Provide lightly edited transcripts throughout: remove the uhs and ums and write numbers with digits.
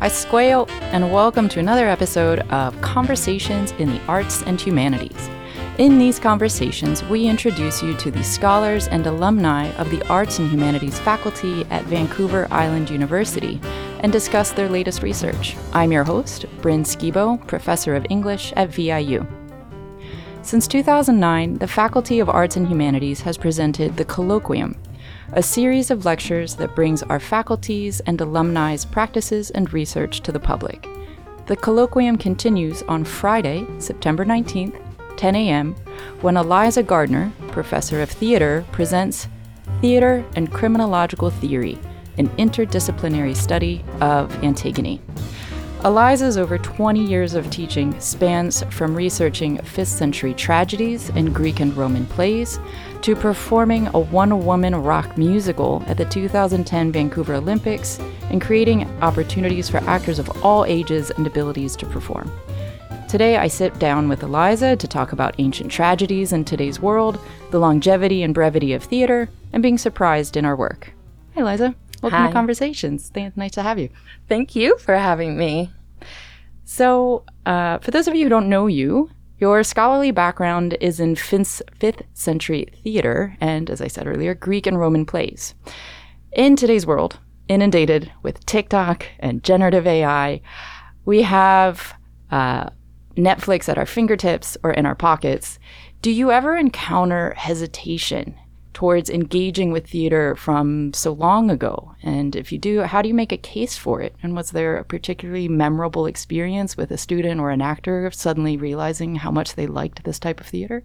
Squeo, and welcome to another episode of Conversations in the Arts and Humanities. In these conversations, we introduce you to the scholars and alumni of the Arts and Humanities faculty at Vancouver Island University and discuss their latest research. I'm your host, Bryn Skibo, Professor of English at VIU. Since 2009, the Faculty of Arts and Humanities has presented the Colloquium, a series of lectures that brings our faculty's and alumni's practices and research to the public. The Colloquium continues on Friday, September 19th, 10 a.m., when Eliza Gardner, Professor of Theater, presents Theater and Criminological Theory, an interdisciplinary study of Antigone. Eliza's over 20 years of teaching spans from researching 5th century tragedies and Greek and Roman plays to performing a one-woman rock musical at the 2010 Vancouver Olympics and creating opportunities for actors of all ages and abilities to perform. Today, I sit down with Eliza to talk about ancient tragedies in today's world, the longevity and brevity of theater, and being surprised in our work. Hi, Eliza. Welcome Hi. to Conversations. Nice to have you. Thank you for having me. So, for those of you who don't know you, your scholarly background is in 5th century theater and, as I said earlier, Greek and Roman plays. In today's world, inundated with TikTok and generative AI, we have Netflix at our fingertips or in our pockets. Do you ever encounter hesitation towards engaging with theater from so long ago? And if you do, how do you make a case for it? And was there a particularly memorable experience with a student or an actor suddenly realizing how much they liked this type of theater?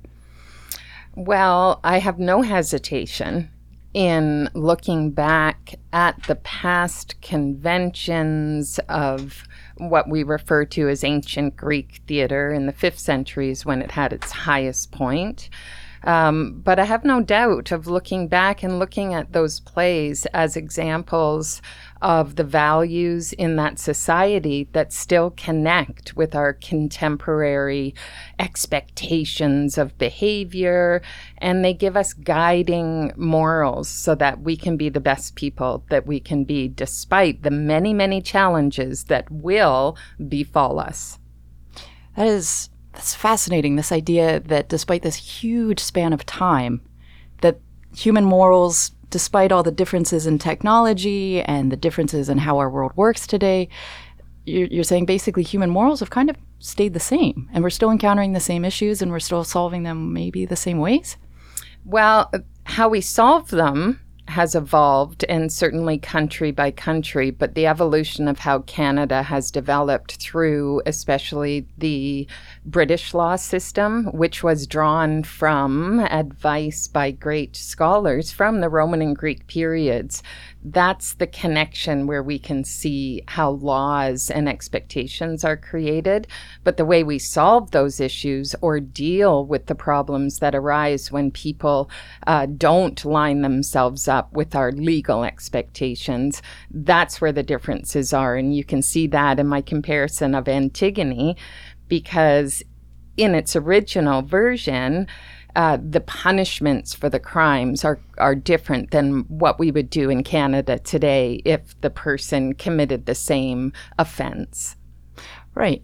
Well, I have no hesitation in looking back at the past conventions of what we refer to as ancient Greek theater in the 5th centuries when it had its highest point. But I have no doubt of looking back and looking at those plays as examples of the values in that society that still connect with our contemporary expectations of behavior, and they give us guiding morals so that we can be the best people that we can be despite the many, many challenges that will befall us. That's fascinating, this idea that despite this huge span of time, that human morals, despite all the differences in technology and the differences in how our world works today, you're saying basically human morals have kind of stayed the same, and we're still encountering the same issues, and we're still solving them maybe the same ways? Well, how we solve them has evolved, and certainly country by country, but the evolution of how Canada has developed through especially the British law system, which was drawn from advice by great scholars from the Roman and Greek periods. That's the connection where we can see how laws and expectations are created, but the way we solve those issues or deal with the problems that arise when people don't line themselves up with our legal expectations, that's where the differences are. And you can see that in my comparison of Antigone, because in its original version, the punishments for the crimes are different than what we would do in Canada today if the person committed the same offense. Right.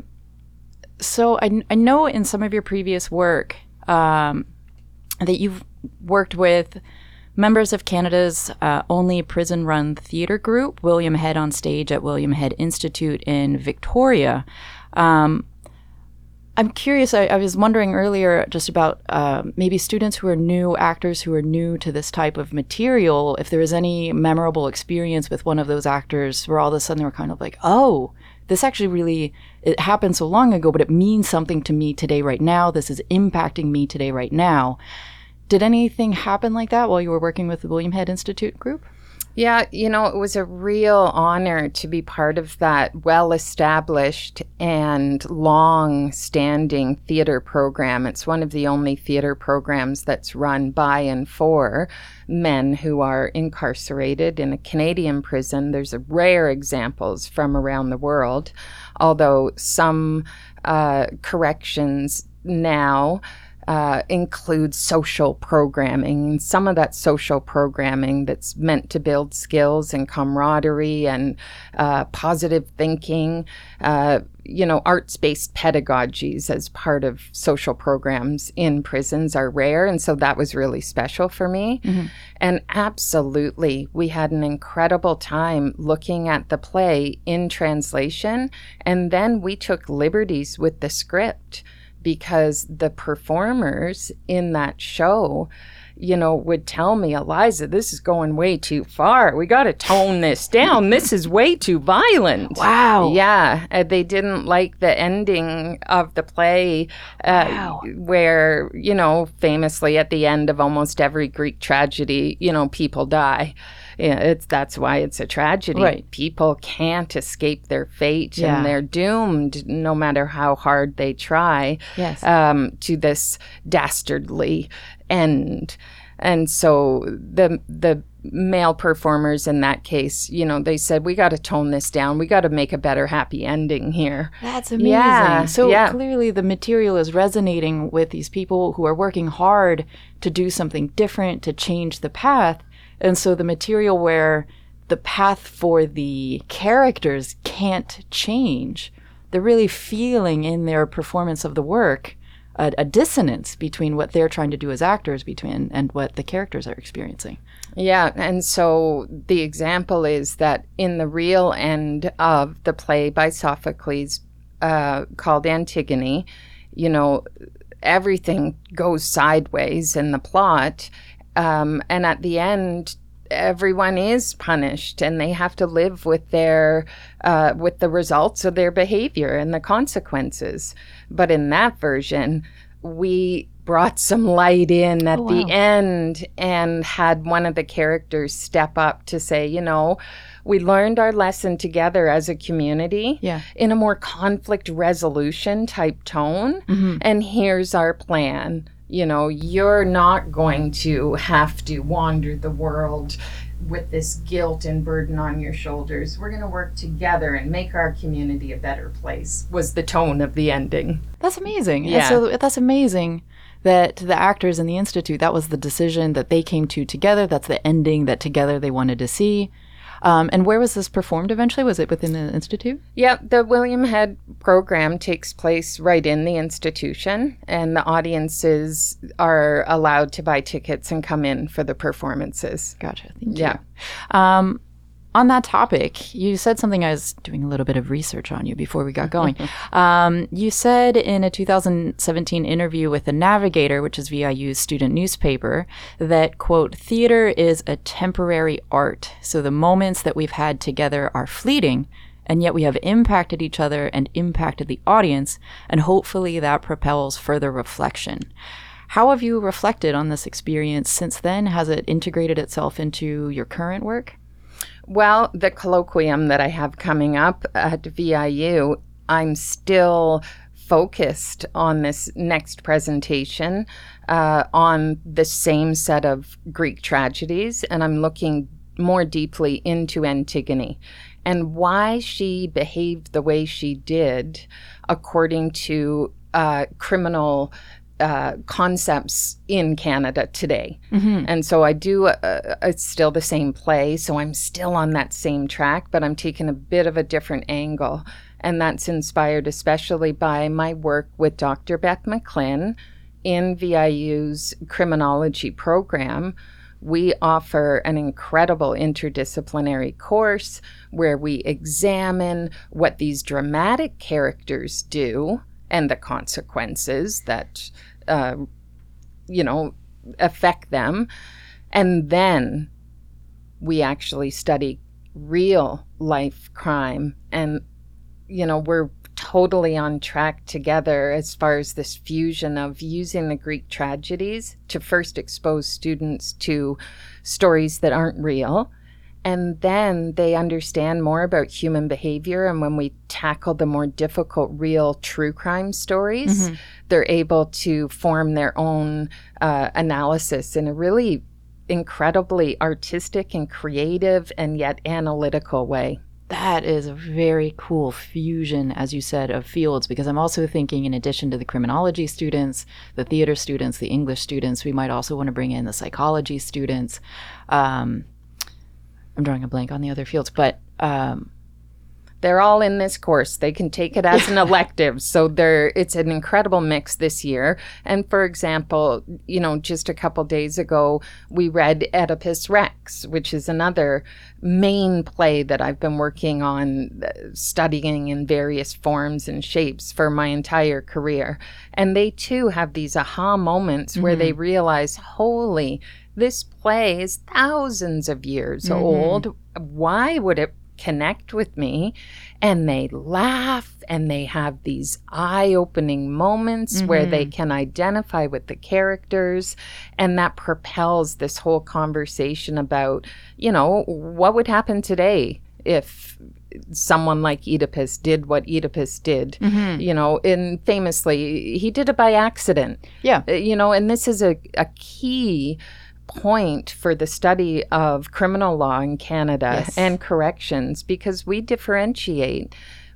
So I know in some of your previous work that you've worked with members of Canada's only prison-run theater group, William Head on Stage at William Head Institute in Victoria. I'm curious, I was wondering earlier just about maybe students who are new, actors who are new to this type of material, if there was any memorable experience with one of those actors where all of a sudden they were kind of like, oh, this actually really, it happened so long ago, but it means something to me today right now. This is impacting me today right now. Did anything happen like that while you were working with the William Head Institute group? Yeah, it was a real honor to be part of that well-established and long-standing theater program. It's one of the only theater programs that's run by and for men who are incarcerated in a Canadian prison. There's rare examples from around the world, although some corrections now includes social programming. And some of that social programming that's meant to build skills and camaraderie and positive thinking, arts-based pedagogies as part of social programs in prisons are rare. And so that was really special for me. Mm-hmm. And absolutely, we had an incredible time looking at the play in translation. And then we took liberties with the script, because the performers in that show, would tell me, Eliza, this is going way too far. We got to tone this down. This is way too violent. Wow. Yeah. They didn't like the ending of the play where, famously at the end of almost every Greek tragedy, people die. Yeah, that's why it's a tragedy. Right. People can't escape their fate, and they're doomed, no matter how hard they try, to this dastardly end. And so the male performers in that case, they said, we got to tone this down. We got to make a better happy ending here. That's amazing. Yeah, so clearly the material is resonating with these people who are working hard to do something different, to change the path. And so the material where the path for the characters can't change, they're really feeling in their performance of the work a dissonance between what they're trying to do as actors and what the characters are experiencing. Yeah, and so the example is that in the real end of the play by Sophocles called Antigone, everything goes sideways in the plot. And at the end, everyone is punished, and they have to live with their with the results of their behavior and the consequences. But in that version, we brought some light in at the end and had one of the characters step up to say, we learned our lesson together as a community in a more conflict resolution type tone. Mm-hmm. And here's our plan. You're not going to have to wander the world with this guilt and burden on your shoulders. We're going to work together and make our community a better place, was the tone of the ending. That's amazing. Yeah. And so that's amazing that the actors in the Institute, that was the decision that they came to together. That's the ending that together they wanted to see. And where was this performed eventually? Was it within the Institute? Yeah, the William Head program takes place right in the institution, and the audiences are allowed to buy tickets and come in for the performances. Gotcha. Thank you. On that topic, you said something. I was doing a little bit of research on you before we got going. You said in a 2017 interview with The Navigator, which is VIU's student newspaper, that, quote, theater is a temporary art. So the moments that we've had together are fleeting, and yet we have impacted each other and impacted the audience, and hopefully that propels further reflection. How have you reflected on this experience since then? Has it integrated itself into your current work? Well, the colloquium that I have coming up at VIU, I'm still focused on this next presentation on the same set of Greek tragedies, and I'm looking more deeply into Antigone and why she behaved the way she did according to criminal concepts in Canada today. Mm-hmm. And so I do, it's still the same play, so I'm still on that same track, but I'm taking a bit of a different angle. And that's inspired especially by my work with Dr. Beth McClin in VIU's criminology program. We offer an incredible interdisciplinary course where we examine what these dramatic characters do and the consequences that affect them. And then we actually study real life crime. And, we're totally on track together as far as this fusion of using the Greek tragedies to first expose students to stories that aren't real. And then they understand more about human behavior. And when we tackle the more difficult, real true crime stories, mm-hmm. they're able to form their own analysis in a really incredibly artistic and creative and yet analytical way. That is a very cool fusion, as you said, of fields, because I'm also thinking, in addition to the criminology students, the theater students, the English students, we might also want to bring in the psychology students. I'm drawing a blank on the other fields, but they're all in this course. They can take it as an elective. So it's an incredible mix this year. And for example, just a couple days ago, we read Oedipus Rex, which is another main play that I've been working on, studying in various forms and shapes for my entire career. And they too have these aha moments where they realize, holy, this play is thousands of years old. Why would it connect with me? And they laugh and they have these eye-opening moments where they can identify with the characters, and that propels this whole conversation about, what would happen today if someone like Oedipus did what Oedipus did, and famously he did it by accident. Yeah. And this is a key point for the study of criminal law in Canada and corrections, because we differentiate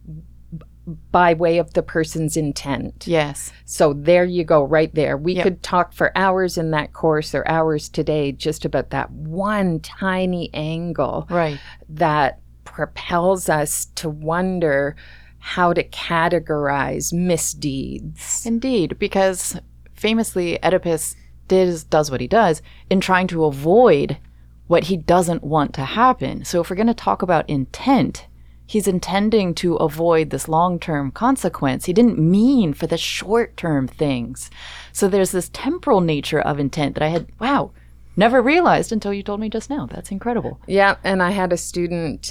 by way of the person's intent. Yes. So there you go, right there. We could talk for hours in that course or hours today just about that one tiny angle that propels us to wonder how to categorize misdeeds. Indeed, because famously Oedipus does what he does in trying to avoid what he doesn't want to happen. So if we're going to talk about intent, he's intending to avoid this long-term consequence. He didn't mean for the short-term things. So there's this temporal nature of intent that I had, never realized until you told me just now. That's incredible. Yeah, and I had a student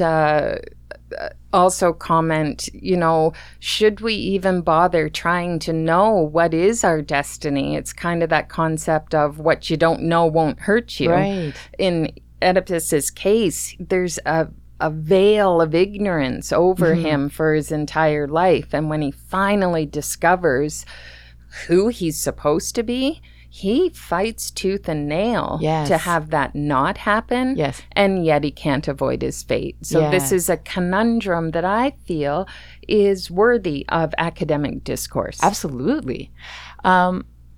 also comment, should we even bother trying to know what is our destiny? It's kind of that concept of what you don't know won't hurt you. Right. In Oedipus's case, there's a veil of ignorance over him for his entire life. And when he finally discovers who he's supposed to be, he fights tooth and nail to have that not happen. Yes. And yet he can't avoid his fate. So this is a conundrum that I feel is worthy of academic discourse. Absolutely. I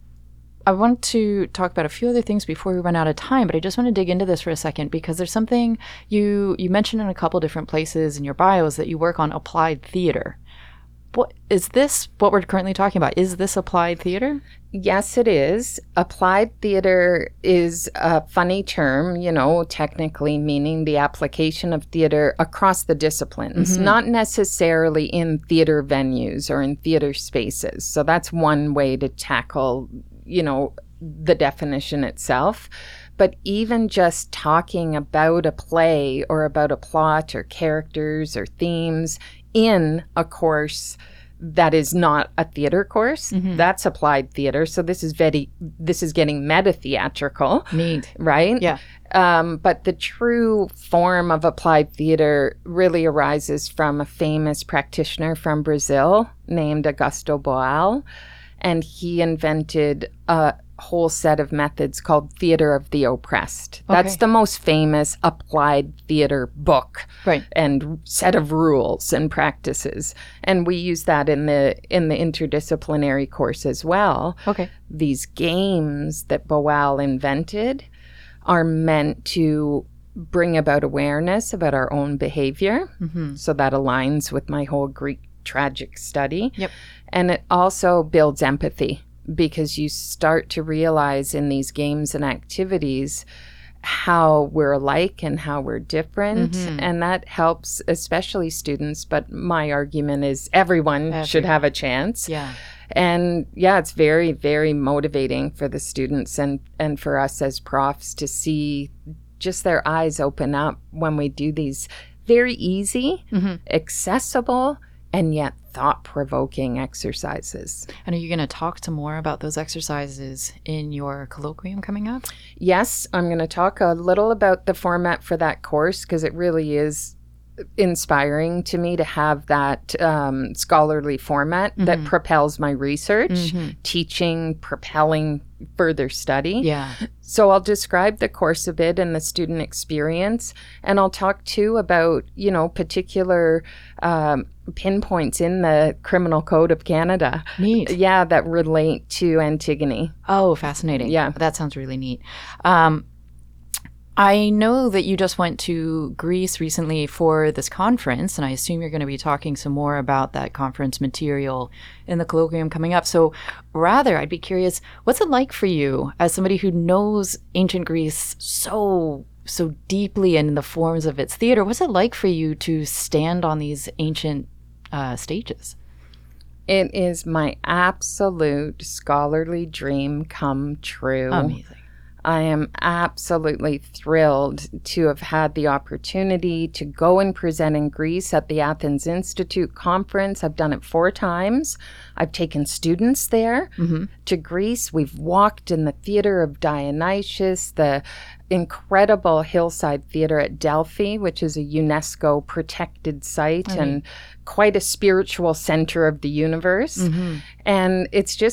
want to talk about a few other things before we run out of time, but I just want to dig into this for a second, because there's something you mentioned in a couple different places in your bios that you work on applied theater. What is this? What we're currently talking about? Is this applied theater? Yes, it is. Applied theater is a funny term, technically meaning the application of theater across the disciplines, not necessarily in theater venues or in theater spaces. So that's one way to tackle, the definition itself. But even just talking about a play or about a plot or characters or themes in a course that is not a theater course, that's applied theater. So this is getting meta-theatrical. Neat. Right? Yeah. But the true form of applied theater really arises from a famous practitioner from Brazil named Augusto Boal. And he invented a whole set of methods called Theater of the Oppressed. That's the most famous applied theater book and set of rules and practices. And we use that in the interdisciplinary course as well. These games that Boal invented are meant to bring about awareness about our own behavior. So that aligns with my whole Greek tragic study. And it also builds empathy, because you start to realize in these games and activities how we're alike and how we're different. And that helps especially students, but my argument is everyone should have a chance. And it's very, very motivating for the students and for us as profs to see just their eyes open up when we do these very easy, accessible, and yet thought-provoking exercises. And are you going to talk to more about those exercises in your colloquium coming up? Yes, I'm going to talk a little about the format for that course, because it really is inspiring to me to have that scholarly format that propels my research, teaching, propelling further study. So I'll describe the course a bit and the student experience, and I'll talk too about, particular pinpoints in the Criminal Code of Canada. Neat. Yeah, that relate to Antigone. Oh, fascinating. Yeah. That sounds really neat. I know that you just went to Greece recently for this conference, and I assume you're going to be talking some more about that conference material in the colloquium coming up. So rather, I'd be curious, what's it like for you as somebody who knows ancient Greece so deeply in the forms of its theater? What's it like for you to stand on these ancient stages? It is my absolute scholarly dream come true. Amazing. I am absolutely thrilled to have had the opportunity to go and present in Greece at the Athens Institute Conference. I've done it 4 times. I've taken students there to Greece. We've walked in the Theater of Dionysius, the incredible hillside theater at Delphi, which is a UNESCO protected site and quite a spiritual center of the universe. And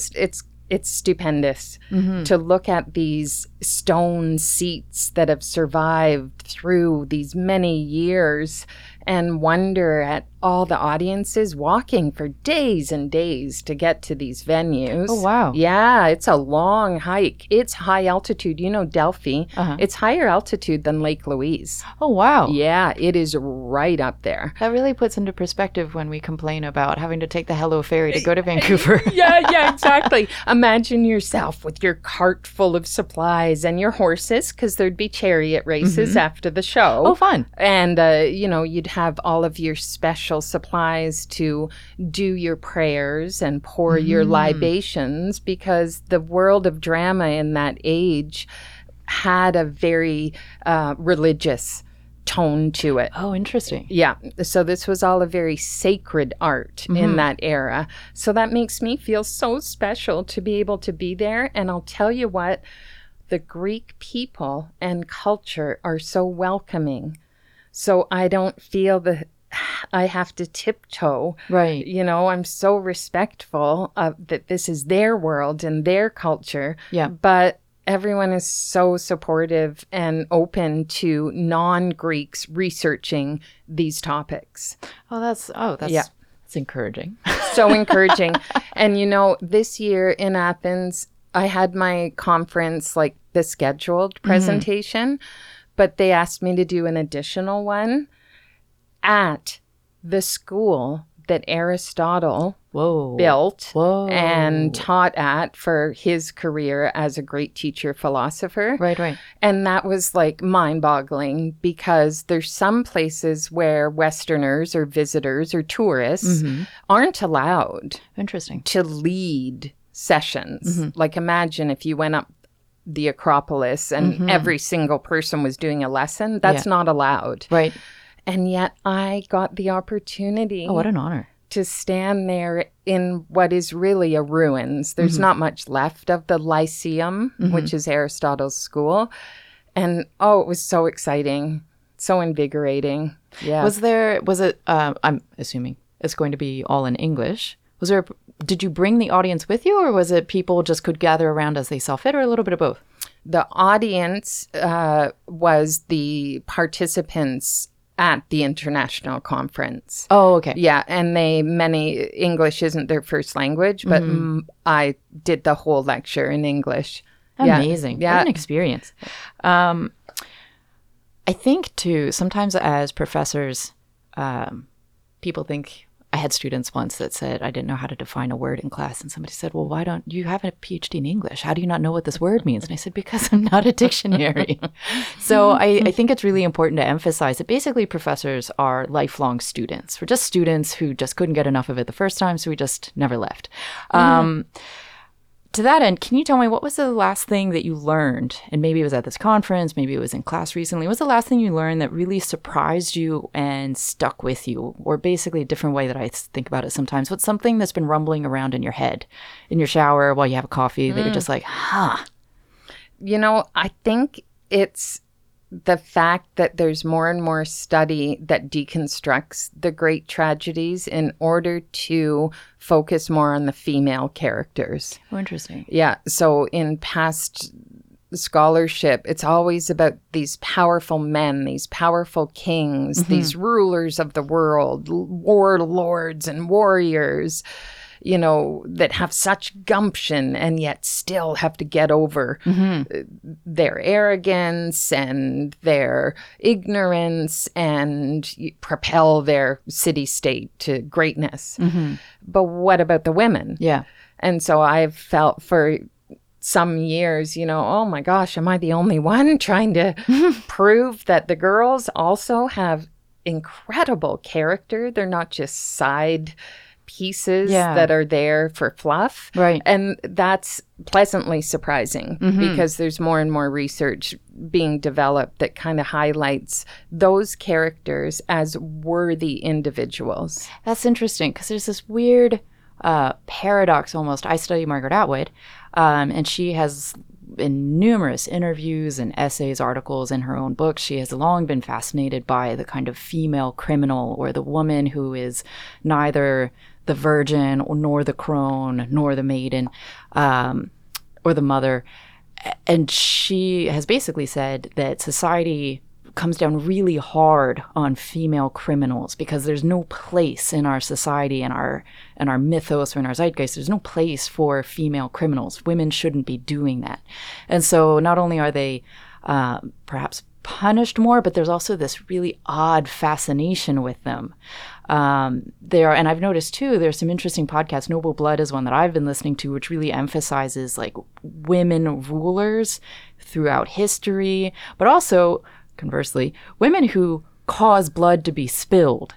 it's stupendous to look at these stone seats that have survived through these many years and wonder at all the audiences walking for days and days to get to these venues. Oh, wow. Yeah, it's a long hike. It's high altitude. Delphi, it's higher altitude than Lake Louise. Oh, wow. Yeah, it is right up there. That really puts into perspective when we complain about having to take the Hello Ferry to go to Vancouver. Yeah, exactly. Imagine yourself with your cart full of supplies and your horses, because there'd be chariot races after the show. Oh, fun. And, you'd have all of your special supplies to do your prayers and pour your libations, because the world of drama in that age had a very religious tone to it. Oh, interesting. Yeah. So this was all a very sacred art in that era. So that makes me feel so special to be able to be there. And I'll tell you what, the Greek people and culture are so welcoming. So I don't feel that I have to tiptoe. Right. I'm so respectful of that this is their world and their culture. Yeah. But everyone is so supportive and open to non-Greeks researching these topics. That's encouraging. So encouraging. And this year in Athens, I had my conference, like the scheduled presentation, but they asked me to do an additional one at the school that Aristotle built and taught at for his career as a great teacher philosopher. Right. And that was like mind-boggling, because there's some places where Westerners or visitors or tourists aren't allowed to lead sessions. Like, imagine if you went up the Acropolis and every single person was doing a lesson. That's not allowed. Right. And yet I got the opportunity. Oh, what an honor. To stand there in what is really a ruins. There's not much left of the Lyceum, which is Aristotle's school. And it was so exciting, so invigorating. Yeah. Was it, I'm assuming it's going to be all in English. Did you bring the audience with you, or was it people just could gather around as they saw fit, or a little bit of both? The audience was the participants at the international conference. Oh, okay. Yeah, and many English isn't their first language, but I did the whole lecture in English. Amazing. Yeah. What an experience. I think, too, sometimes as professors, people think, I had students once that said, I didn't know how to define a word in class. And somebody said, well, why don't you have a PhD in English? How do you not know what this word means? And I said, because I'm not a dictionary. So I think it's really important to emphasize that basically professors are lifelong students. We're just students who just couldn't get enough of it the first time, so we just never left. To that end, can you tell me, what was the last thing that you learned? And maybe it was at this conference, maybe it was in class recently. What was the last thing you learned that really surprised you and stuck with you? Or basically a different way that I think about it sometimes. What's something that's been rumbling around in your head, in your shower, while you have a coffee, that you're just like, I think it's the fact that there's more and more study that deconstructs the great tragedies in order to focus more on the female characters. Oh, interesting. Yeah. So in past scholarship, it's always about these powerful men, these powerful kings, these rulers of the world, warlords and warriors, you know, that have such gumption and yet still have to get over their arrogance and their ignorance and propel their city-state to greatness. But what about the women? Yeah. And so I've felt for some years, you know, oh my gosh, am I the only one trying to prove that the girls also have incredible character? They're not just side pieces that are there for fluff. Right. And that's pleasantly surprising because there's more and more research being developed that kind of highlights those characters as worthy individuals. That's interesting because there's this weird paradox almost. I study Margaret Atwood, and she has, in numerous interviews and essays, articles in her own books, she has long been fascinated by the kind of female criminal, or the woman who is neither the virgin nor the crone nor the maiden, or the mother. And she has basically said that society comes down really hard on female criminals because there's no place in our society and our mythos or in our zeitgeist, there's no place for female criminals. Women shouldn't be doing that. And so not only are they perhaps punished more, but there's also this really odd fascination with them. And I've noticed too, there's some interesting podcasts. Noble Blood is one that I've been listening to, which really emphasizes like women rulers throughout history, but also conversely, women who cause blood to be spilled.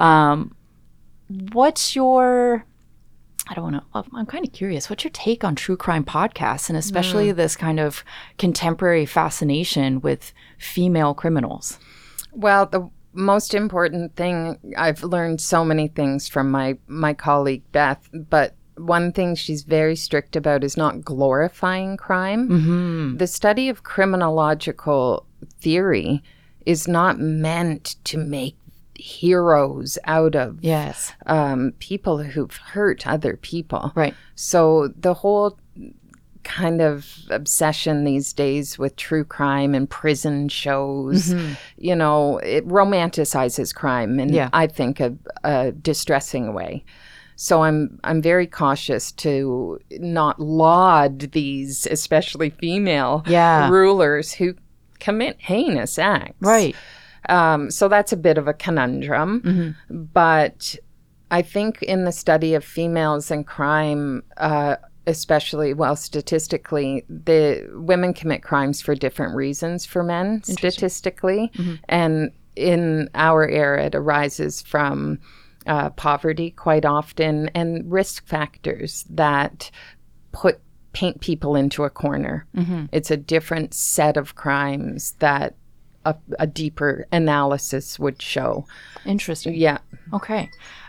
What's your, I don't know, I'm kind of curious, what's your take on true crime podcasts and especially this kind of contemporary fascination with female criminals? Well, the most important thing, I've learned so many things from my colleague Beth, but one thing she's very strict about is not glorifying crime. The study of criminological theory is not meant to make heroes out of people who've hurt other people. Right. So the whole kind of obsession these days with true crime and prison shows, you know, it romanticizes crime in, I think, a distressing way. So I'm very cautious to not laud these, especially female rulers who commit heinous acts. Right. So that's a bit of a conundrum. But I think in the study of females and crime, especially, well, statistically, the women commit crimes for different reasons for men, statistically. And in our era, it arises from poverty quite often and risk factors that paint people into a corner. It's a different set of crimes that a deeper analysis would show. Interesting. Yeah. Okay.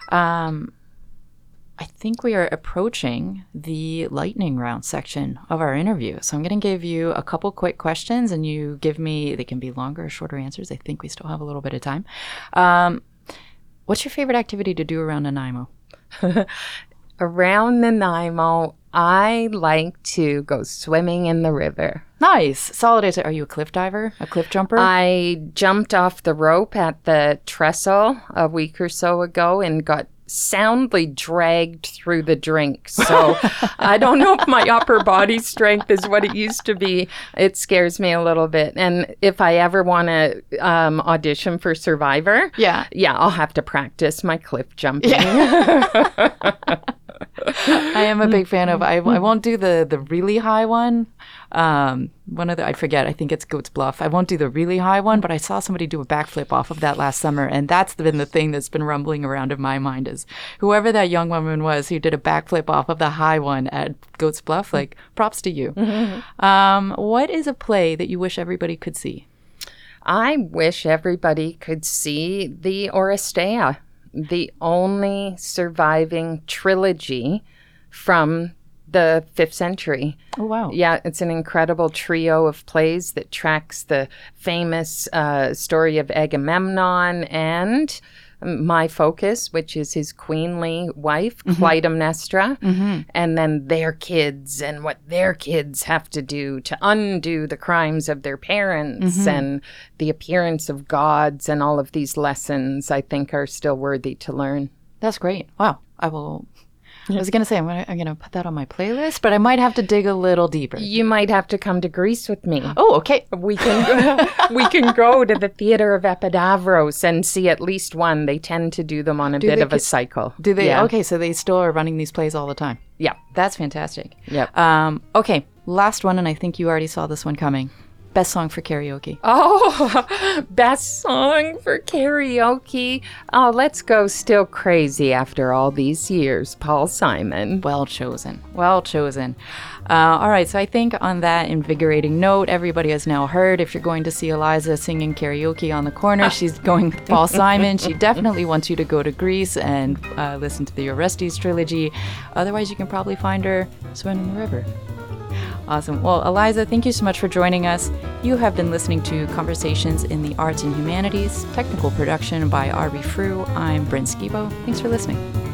I think we are approaching the lightning round section of our interview. So I'm going to give you a couple quick questions and you give me, they can be longer or shorter answers. I think we still have a little bit of time. What's your favorite activity to do around Nanaimo? Around Nanaimo, I like to go swimming in the river. Nice. Solid answer. Are you a cliff diver? A cliff jumper? I jumped off the rope at the trestle a week or so ago and got soundly dragged through the drink. So I don't know if my upper body strength is what it used to be. It scares me a little bit. And if I ever want to audition for Survivor, I'll have to practice my cliff jumping. I am a big fan of, I won't do the really high one. One of the, I forget, I think it's Goats Bluff. I won't do the really high one, but I saw somebody do a backflip off of that last summer. And that's been the thing that's been rumbling around in my mind is whoever that young woman was who did a backflip off of the high one at Goats Bluff, like props to you. What is a play that you wish everybody could see? I wish everybody could see the Oresteia, the only surviving trilogy from the 5th century. Oh, wow. Yeah, it's an incredible trio of plays that tracks the famous story of Agamemnon and my focus, which is his queenly wife, Clytemnestra, and then their kids and what their kids have to do to undo the crimes of their parents and the appearance of gods, and all of these lessons I think are still worthy to learn. That's great. Wow. I was going to say, I'm going to put that on my playlist, but I might have to dig a little deeper. You might have to come to Greece with me. Oh, okay. We can go to the Theater of Epidavros and see at least one. They tend to do them on a bit of a cycle. Do they? Yeah. Okay, so they still are running these plays all the time. Yeah. That's fantastic. Yep. Okay, last one, and I think you already saw this one coming. Best song for karaoke. Oh, best song for karaoke. Oh, let's go Still Crazy After All These Years, Paul Simon. Well chosen. Well chosen. All right, so I think on that invigorating note, everybody has now heard if you're going to see Eliza singing karaoke on the corner, she's going with Paul Simon. She definitely wants you to go to Greece and listen to the Orestes trilogy. Otherwise, you can probably find her swimming in the river. Awesome. Well, Eliza, thank you so much for joining us. You have been listening to Conversations in the Arts and Humanities, technical production by Arby Frew. I'm Bryn Skibo. Thanks for listening.